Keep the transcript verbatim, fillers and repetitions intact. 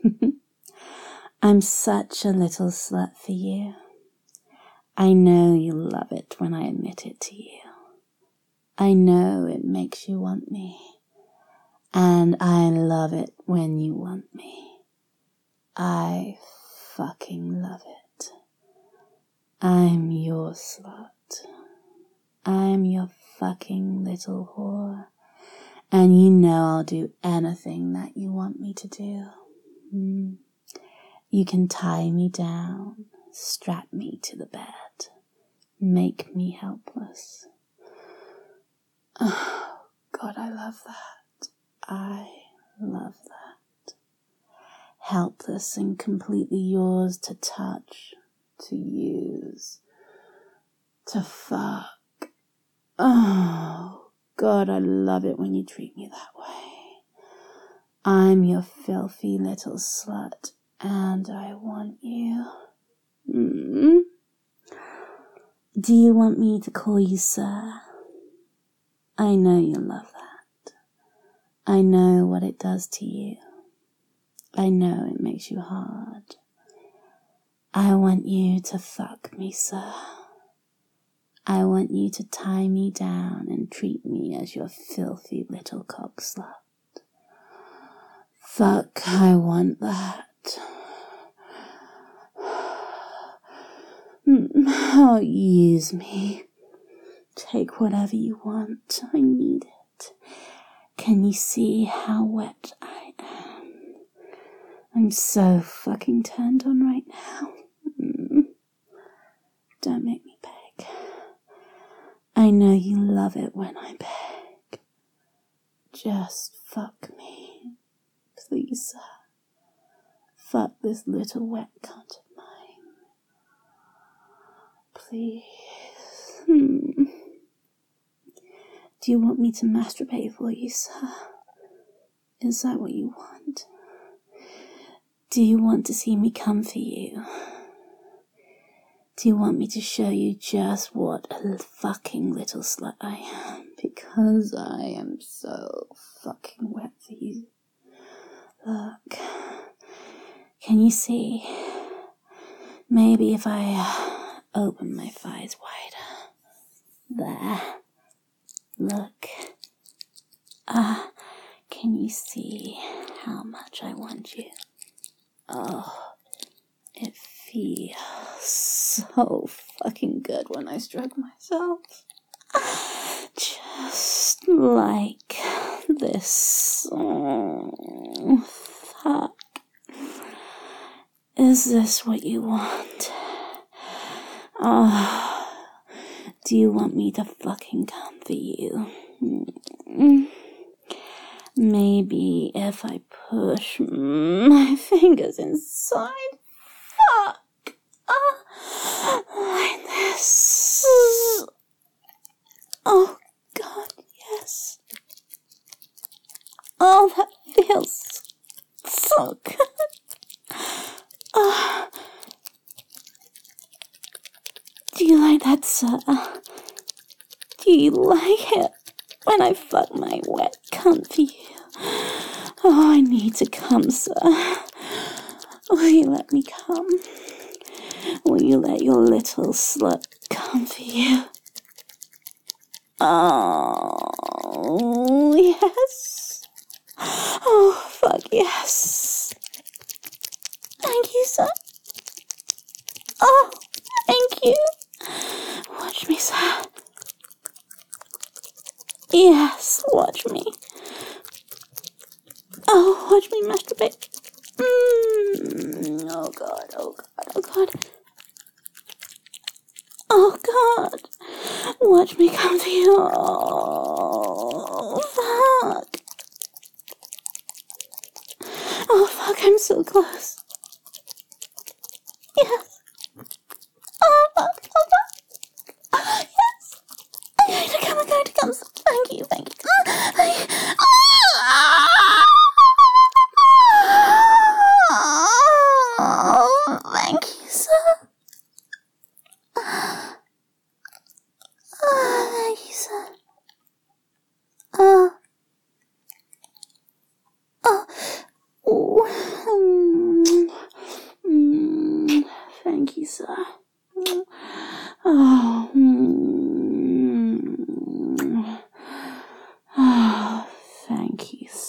I'm such a little slut for you. I know you love it when I admit it to you. I know it makes you want me. And I love it when you want me. I fucking love it. I'm your slut. I'm your fucking little whore. And you know I'll do anything that you want me to do. Mm. You can tie me down, strap me to the bed, make me helpless. Oh, God, I love that. I love that. Helpless and completely yours to touch, to use, to fuck. Oh, God, I love it when you treat me that way. I'm your filthy little slut, and I want you. Mm. Do you want me to call you sir? I know you love that. I know what it does to you. I know it makes you hard. I want you to fuck me, sir. I want you to tie me down and treat me as your filthy little cock slut. Fuck, I want that. Oh, use me. Take whatever you want. I need it. Can you see how wet I am? I'm so fucking turned on right now. Mm. Don't make me beg. I know you love it when I beg. Just fuck me. Please, sir. Fuck this little wet cunt of mine. Please. Hmm. Do you want me to masturbate for you, sir? Is that what you want? Do you want to see me come for you? Do you want me to show you just what a fucking little slut I am? Because I am so fucking wet for you. Look. Can you see? Maybe if I uh, open my thighs wider. There. Look. Ah, uh, can you see how much I want you? Oh, it feels so fucking good when I stroke myself. Just like this. Oh, fuck. Is this what you want? Oh, do you want me to fucking come for you? Mm. Maybe if I push my fingers inside, fuck, oh, like this. Oh, God, yes. Oh, that feels so good. Oh. Do you like that, sir? Do you like it when I fuck my wet cunt for you? Oh, I need to come, sir. Will you let me come? Will you let your little slut come for you? Oh, yes. Oh, fuck yes. Thank you, sir. Oh, thank you. Watch me, sir. Yes, watch me. Oh, watch me masturbate. Mm. Oh, God, oh, God, oh, God. Oh, God. Watch me come to you. Oh, fuck. Oh, fuck, I'm so close. Yes. Oh, fuck, oh, fuck. Yes. I'm going to come, I'm going to come. Thank you, thank you. Thank you. Oh, thank you, sir. Oh, thank you, sir. Oh. Oh. Oh. thank you, sir. Oh, mm, oh, thank you, sir.